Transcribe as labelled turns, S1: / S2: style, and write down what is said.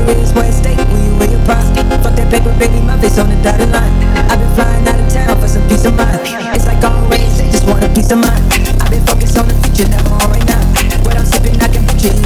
S1: is where it stay when you wear your pride. Fuck that paper, baby, my face on the dotted line. I've been flying out of town for some peace of mind. It's like always, they just want a piece of mind. I've been focused on the future, never on right now. What I'm sipping, I can picture you